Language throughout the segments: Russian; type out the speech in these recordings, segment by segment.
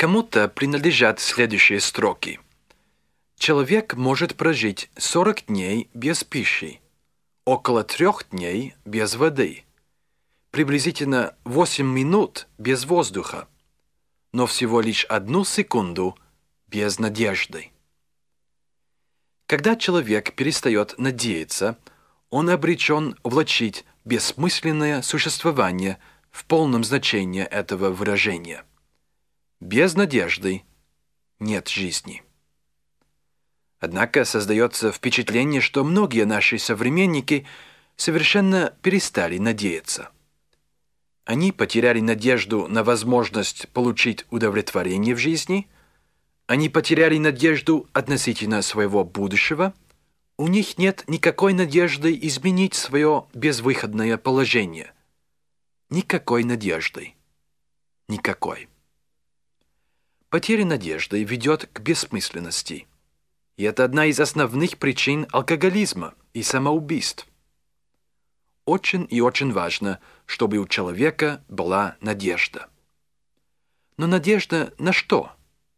Кому-то принадлежат следующие строки. Человек может прожить 40 дней без пищи, около 3 дней без воды, приблизительно 8 минут без воздуха, но всего лишь 1 секунду без надежды. Когда человек перестает надеяться, он обречен влачить бессмысленное существование в полном значении этого выражения. Без надежды нет жизни. Однако создается впечатление, что многие наши современники совершенно перестали надеяться. Они потеряли надежду на возможность получить удовлетворение в жизни, они потеряли надежду относительно своего будущего, у них нет никакой надежды изменить свое безвыходное положение. Никакой надежды. Никакой. Потеря надежды ведет к бессмысленности. И это одна из основных причин алкоголизма и самоубийств. Очень и очень важно, чтобы у человека была надежда. Но надежда на что?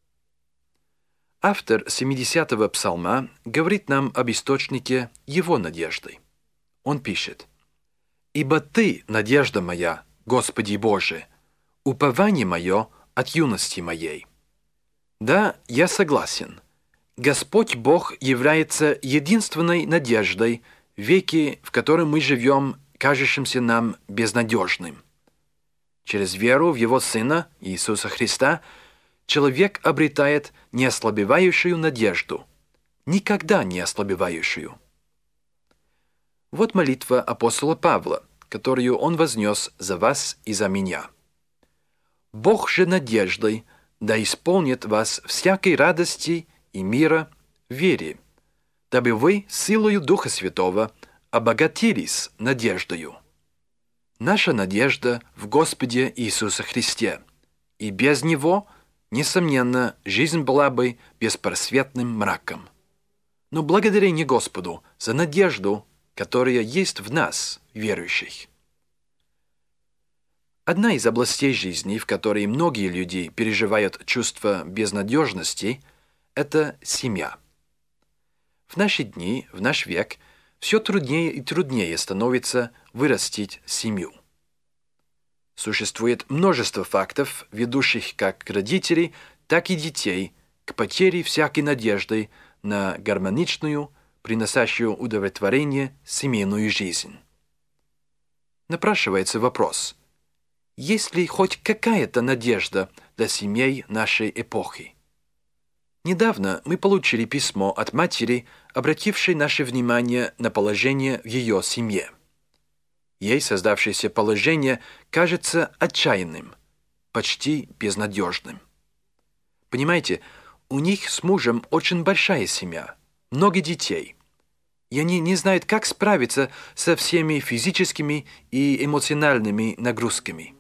Автор 70-го псалма говорит нам об источнике его надежды. Он пишет: «Ибо Ты, надежда моя, Господи Боже, упование мое от юности моей». Да, я согласен. Господь Бог является единственной надеждой в веке, в котором мы живем, кажущимся нам безнадежным. Через веру в Его Сына, Иисуса Христа, человек обретает неослабевающую надежду, никогда не ослабевающую. Вот молитва апостола Павла, которую он вознес за вас и за меня. «Бог же надеждой да исполнит вас всякой радости и мира в вере, дабы вы силою Духа Святого обогатились надеждою». Наша надежда в Господе Иисусе Христе, и без Него, несомненно, жизнь была бы беспросветным мраком. Но благодарение Господу за надежду, которая есть в нас, верующих. Одна из областей жизни, в которой многие люди переживают чувство безнадежности, это семья. В наши дни, в наш век, все труднее и труднее становится вырастить семью. Существует множество фактов, ведущих как родителей, так и детей к потере всякой надежды на гармоничную, приносящую удовлетворение семейную жизнь. Напрашивается вопрос: есть ли хоть какая-то надежда для семей нашей эпохи? Недавно мы получили письмо от матери, обратившей наше внимание на положение в ее семье. Ей создавшееся положение кажется отчаянным, почти безнадежным. Понимаете, у них с мужем очень большая семья, много детей, и они не знают, как справиться со всеми физическими и эмоциональными нагрузками.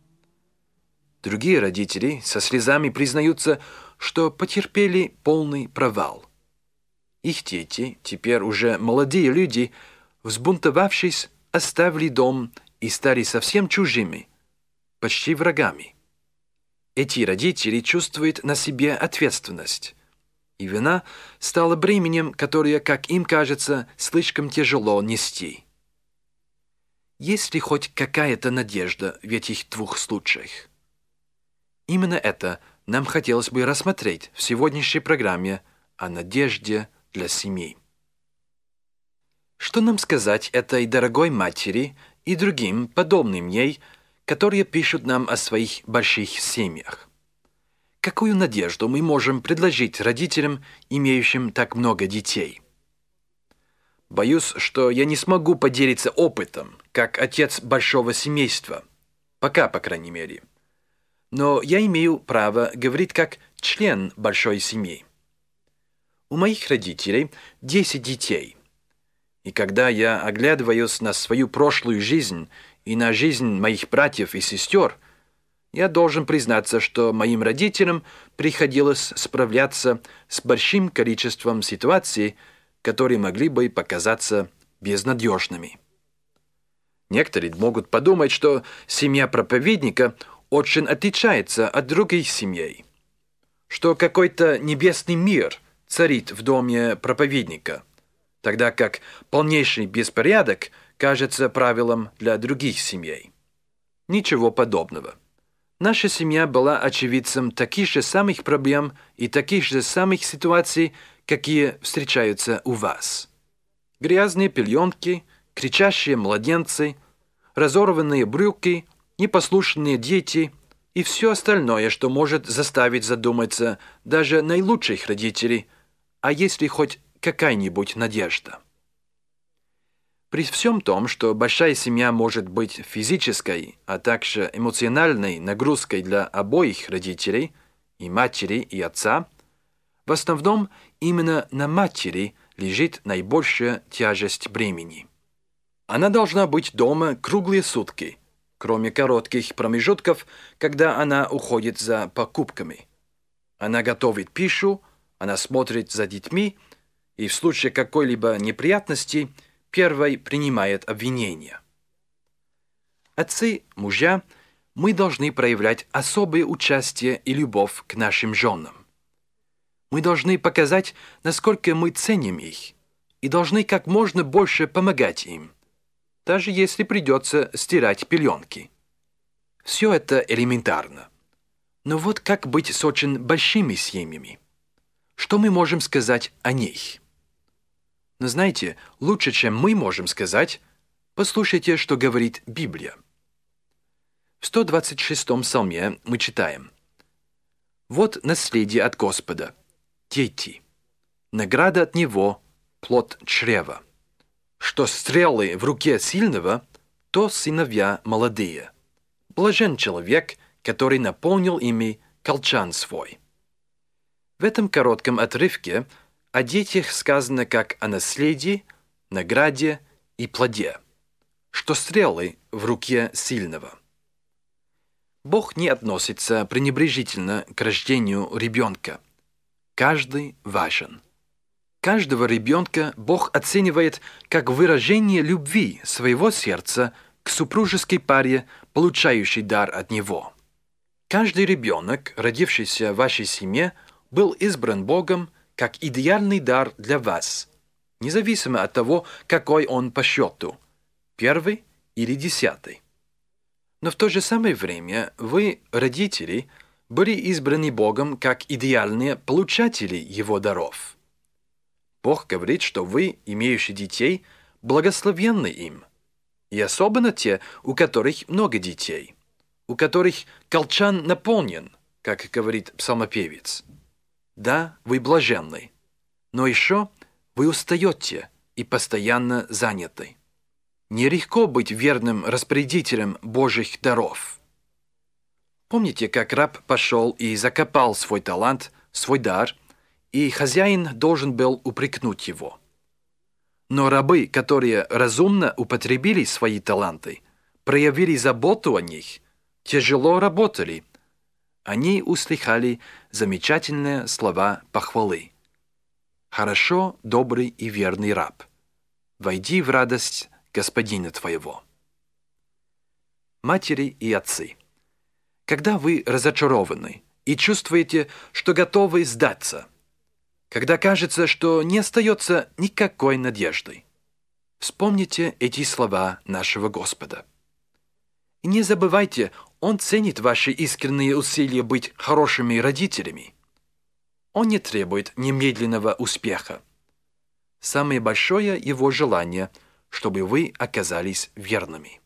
Другие родители со слезами признаются, что потерпели полный провал. Их дети, теперь уже молодые люди, взбунтовавшись, оставили дом и стали совсем чужими, почти врагами. Эти родители чувствуют на себе ответственность, и вина стала бременем, которое, как им кажется, слишком тяжело нести. Есть ли хоть какая-то надежда в этих двух случаях? Именно это нам хотелось бы рассмотреть в сегодняшней программе о надежде для семей. Что нам сказать этой дорогой матери и другим, подобным ей, которые пишут нам о своих больших семьях? Какую надежду мы можем предложить родителям, имеющим так много детей? Боюсь, что я не смогу поделиться опытом, как отец большого семейства. Пока, по крайней мере. Но я имею право говорить как член большой семьи. У моих родителей 10 детей. И когда я оглядываюсь на свою прошлую жизнь и на жизнь моих братьев и сестер, я должен признаться, что моим родителям приходилось справляться с большим количеством ситуаций, которые могли бы показаться безнадежными. Некоторые могут подумать, что семья проповедника очень отличается от других семей. что какой-то небесный мир царит в доме проповедника, тогда как полнейший беспорядок кажется правилом для других семей. Ничего подобного. Наша семья была очевидцем таких же самых проблем и таких же самых ситуаций, какие встречаются у вас. Грязные пеленки, кричащие младенцы, разорванные брюки, непослушные дети и все остальное, что может заставить задуматься даже наилучших родителей, а если хоть какая-нибудь надежда. При всем том, что большая семья может быть физической, а также эмоциональной нагрузкой для обоих родителей, и матери, и отца, в основном именно на матери лежит наибольшая тяжесть бремени. Она должна быть дома круглые сутки, кроме коротких промежутков, когда она уходит за покупками. Она готовит пищу, она смотрит за детьми, и в случае какой-либо неприятности первой принимает обвинения. Отцы, мужья, мы должны проявлять особое участие и любовь к нашим женам. Мы должны показать, насколько мы ценим их, и должны как можно больше помогать им, даже если придется стирать пеленки. Все это элементарно. Но вот как быть с очень большими семьями? Что мы можем сказать о них? Но знаете, лучше, чем мы можем сказать, послушайте, что говорит Библия. В 126-м псалме мы читаем: «Вот наследие от Господа, дети, награда от Него, плод чрева. Что стрелы в руке сильного, то сыновья молодые. Блажен человек, который наполнил ими колчан свой». В этом коротком отрывке о детях сказано как о наследии, награде и плоде, что стрелы в руке сильного. Бог не относится пренебрежительно к рождению ребенка. Каждый важен. Каждого ребенка Бог оценивает как выражение любви своего сердца к супружеской паре, получающей дар от Него. Каждый ребенок, родившийся в вашей семье, был избран Богом как идеальный дар для вас, независимо от того, какой он по счету, 1 или 10. Но в то же самое время вы, родители, были избраны Богом как идеальные получатели Его даров. Бог говорит, что вы, имеющие детей, благословенны им, и особенно те, у которых много детей, у которых колчан наполнен, как говорит псалмопевец. Да, вы блаженны, но еще вы устаете и постоянно заняты. Нелегко быть верным распорядителем Божьих даров. Помните, как раб пошел и закопал свой талант, свой дар, и хозяин должен был упрекнуть его. Но рабы, которые разумно употребили свои таланты, проявили заботу о них, тяжело работали, они услыхали замечательные слова похвалы. «Хорошо, добрый и верный раб, войди в радость господина твоего». Матери и отцы, когда вы разочарованы и чувствуете, что готовы сдаться, когда кажется, что не остается никакой надежды, вспомните эти слова нашего Господа. И не забывайте, Он ценит ваши искренние усилия быть хорошими родителями. Он не требует немедленного успеха. Самое большое Его желание, чтобы вы оказались верными.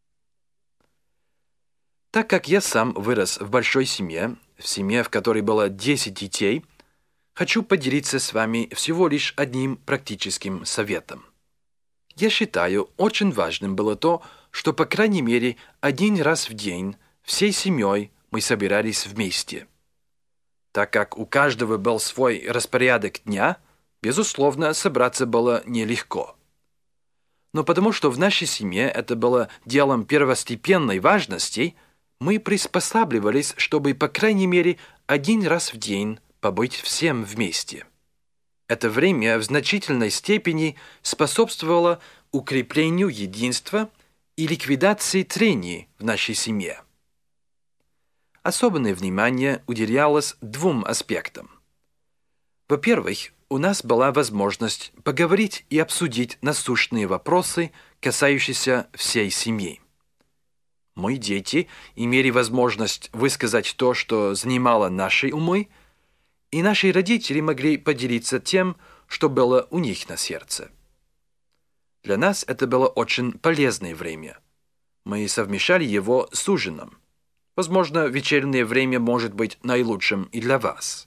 Так как я сам вырос в большой семье, в семье, в которой было 10 детей, хочу поделиться с вами всего лишь одним практическим советом. Я считаю, очень важным было то, что по крайней мере один раз в день всей семьей мы собирались вместе. Так как у каждого был свой распорядок дня, безусловно, собраться было нелегко. Но потому что в нашей семье это было делом первостепенной важности, мы приспосабливались, чтобы по крайней мере один раз в день побыть всем вместе. Это время в значительной степени способствовало укреплению единства и ликвидации трений в нашей семье. особенное внимание уделялось двум аспектам. Во-первых, у нас была возможность поговорить и обсудить насущные вопросы, касающиеся всей семьи. Мои дети имели возможность высказать то, что занимало наши умы, и наши родители могли поделиться тем, что было у них на сердце. Для нас это было очень полезное время. Мы совмещали его с ужином. Возможно, вечернее время может быть наилучшим и для вас.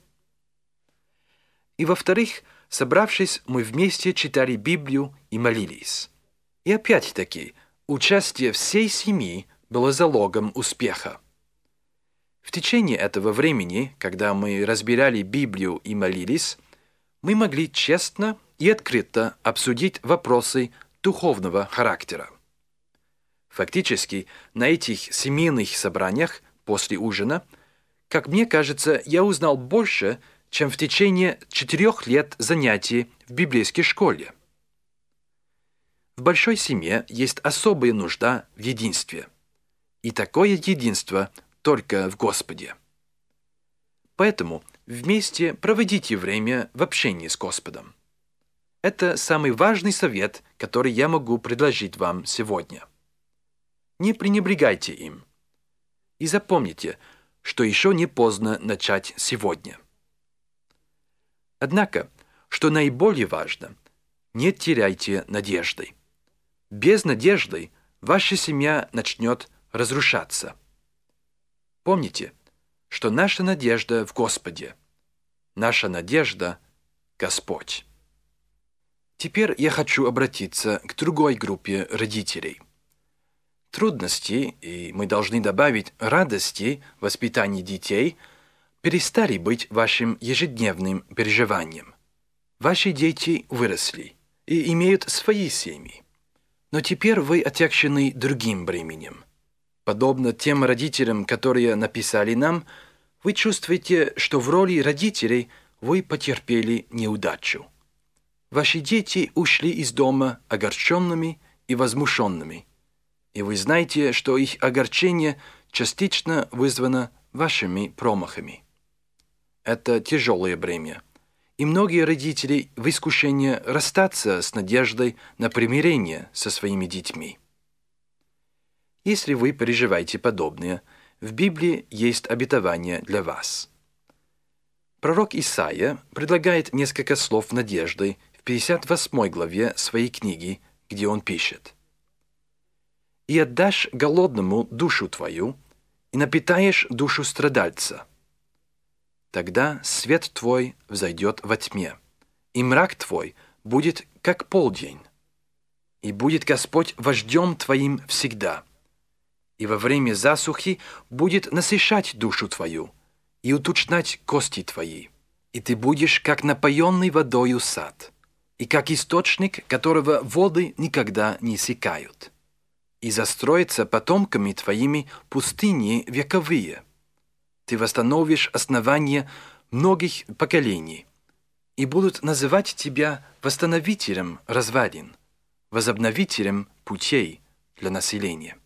И во-вторых, собравшись, мы вместе читали Библию и молились. И опять-таки, участие всей семьи было залогом успеха. В течение этого времени, когда мы разбирали Библию и молились, мы могли честно и открыто обсудить вопросы духовного характера. Фактически, на этих семейных собраниях после ужина, как мне кажется, я узнал больше, чем в течение 4 лет занятий в библейской школе. В большой семье есть особая нужда в единстве. И такое единство только в Господе. Поэтому вместе проводите время в общении с Господом. Это самый важный совет, который я могу предложить вам сегодня. Не пренебрегайте им. И запомните, что еще не поздно начать сегодня. Однако, что наиболее важно, не теряйте надежды. Без надежды ваша семья начнет разрушаться. Помните, что наша надежда в Господе. Наша надежда – Господь. Теперь я хочу обратиться к другой группе родителей. Трудности, и мы должны добавить радости в воспитании детей, перестали быть вашим ежедневным переживанием. Ваши дети выросли и имеют свои семьи. Но теперь вы отягчены другим бременем. Подобно тем родителям, которые написали нам, вы чувствуете, что в роли родителей вы потерпели неудачу. Ваши дети ушли из дома огорченными и возмущенными, и вы знаете, что их огорчение частично вызвано вашими промахами. Это тяжелое бремя, и многие родители в искушении расстаться с надеждой на примирение со своими детьми. Если вы переживаете подобное, в Библии есть обетование для вас. Пророк Исаия предлагает несколько слов надежды в 58 главе своей книги, где он пишет: «И отдашь голодному душу твою, и напитаешь душу страдальца. Тогда свет твой взойдет во тьме, и мрак твой будет, как полдень. И будет Господь вождем твоим всегда. И во время засухи будет насыщать душу твою и уточнять кости твои. И ты будешь, как напоенный водою сад, и как источник, которого воды никогда не иссякают. И застроятся потомками твоими пустыни вековые. Ты восстановишь основания многих поколений, и будут называть тебя восстановителем развалин, возобновителем путей для населения».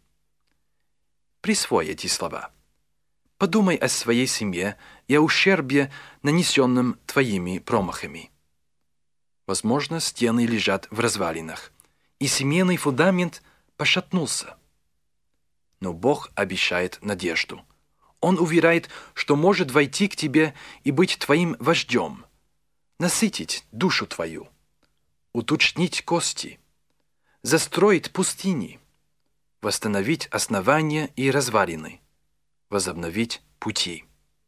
Присвой эти слова. Подумай о своей семье и о ущербе, нанесенном твоими промахами. Возможно, стены лежат в развалинах, и семейный фундамент пошатнулся. Но Бог обещает надежду. Он уверяет, что может войти к тебе и быть твоим вождем, насытить душу твою, уточнить кости, застроить пустыни, восстановить основания и развалины, возобновить пути.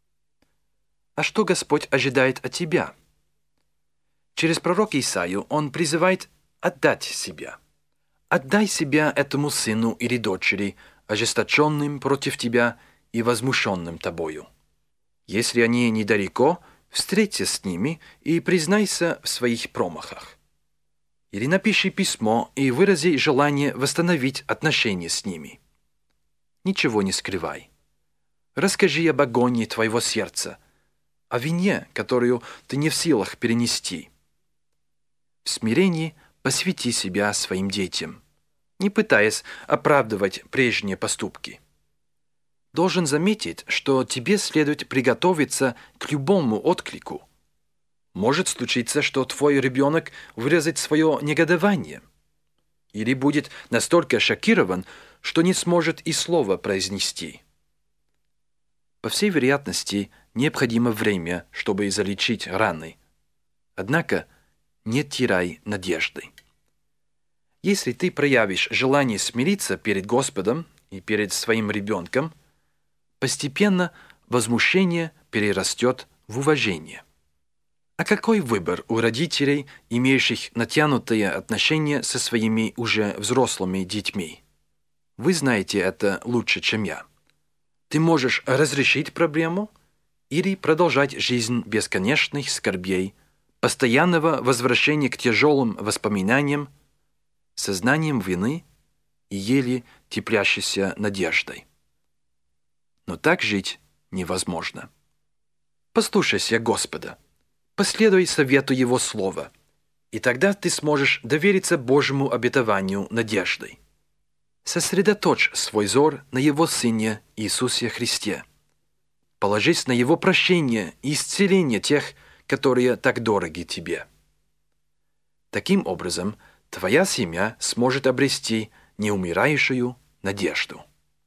А что Господь ожидает от тебя? Через пророка Исаию Он призывает отдать себя. Отдай себя этому сыну или дочери, ожесточенным против тебя и возмущенным тобою. Если они недалеко, встреться с ними и признайся в своих промахах. Или напиши письмо и вырази желание восстановить отношения с ними. Ничего не скрывай. Расскажи об агонии твоего сердца, о вине, которую ты не в силах перенести. В смирении посвяти себя своим детям, не пытаясь оправдывать прежние поступки. должен заметить, что тебе следует приготовиться к любому отклику. Может случиться, что твой ребенок выразит свое негодование или будет настолько шокирован, что не сможет и слова произнести. По всей вероятности, необходимо время, чтобы залечить раны. Однако не теряй надежды. Если ты проявишь желание смириться перед Господом и перед своим ребенком, постепенно возмущение перерастет в уважение. А какой выбор у родителей, имеющих натянутые отношения со своими уже взрослыми детьми? Вы знаете это лучше, чем я. Ты можешь разрешить проблему или продолжать жизнь бесконечных скорбей, постоянного возвращения к тяжелым воспоминаниям, сознанием вины и еле теплящейся надеждой. Но так жить невозможно. Послушайся Господа, последуй совету Его Слова, и тогда ты сможешь довериться Божьему обетованию надеждой. Сосредоточь свой взор на Его Сыне Иисусе Христе. Положись на Его прощение и исцеление тех, которые так дороги тебе. Таким образом, твоя семья сможет обрести неумирающую надежду.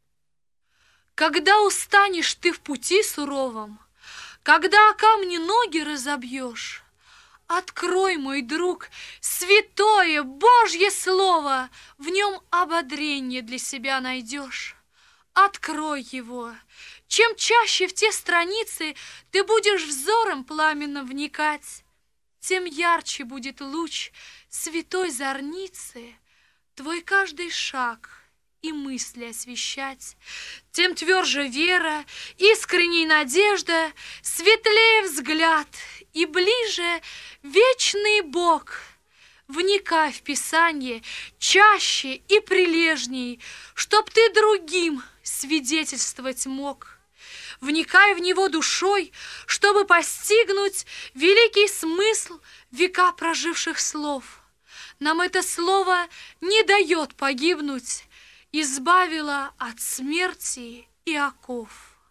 Когда устанешь ты в пути суровом, когда о камни ноги разобьешь, открой, мой друг, святое Божье Слово, в нем ободрение для себя найдешь. Открой его. Чем чаще в те страницы ты будешь взором пламенно вникать, тем ярче будет луч святой зорницы твой каждый шаг и мысли освещать, тем тверже вера, искренней надежда, светлее взгляд и ближе вечный Бог. Вникай в Писание чаще и прилежней, чтоб ты другим свидетельствовать мог. Вникай в него душой, чтобы постигнуть великий смысл века проживших слов. Нам это слово не дает погибнуть, избавило от смерти и оков.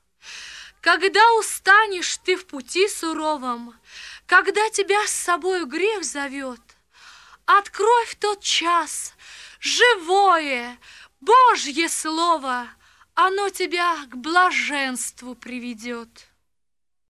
Когда устанешь ты в пути суровом, когда тебя с собою грех зовет, открой в тот час живое Божье Слово, оно тебя к блаженству приведет.